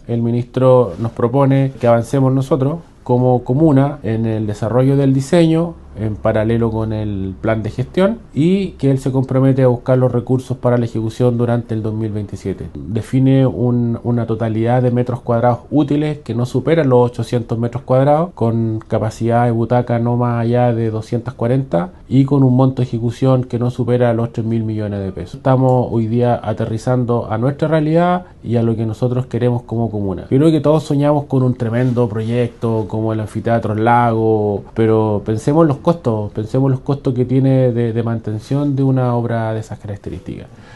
el ministro nos propone que avancemos nosotros como comuna en el desarrollo del diseño en paralelo con el plan de gestión y que él se compromete a buscar los recursos para la ejecución durante el 2027. Define una totalidad de metros cuadrados útiles que no superan los 800 metros cuadrados, con capacidad de butaca no más allá de 240 y con un monto de ejecución que no supera los 3.000 millones de pesos. Estamos hoy día aterrizando a nuestra realidad y a lo que nosotros queremos como comuna. Yo creo que todos soñamos con un tremendo proyecto como el anfiteatro El Lago, pero pensemos los costos que tiene de mantención de una obra de esas características.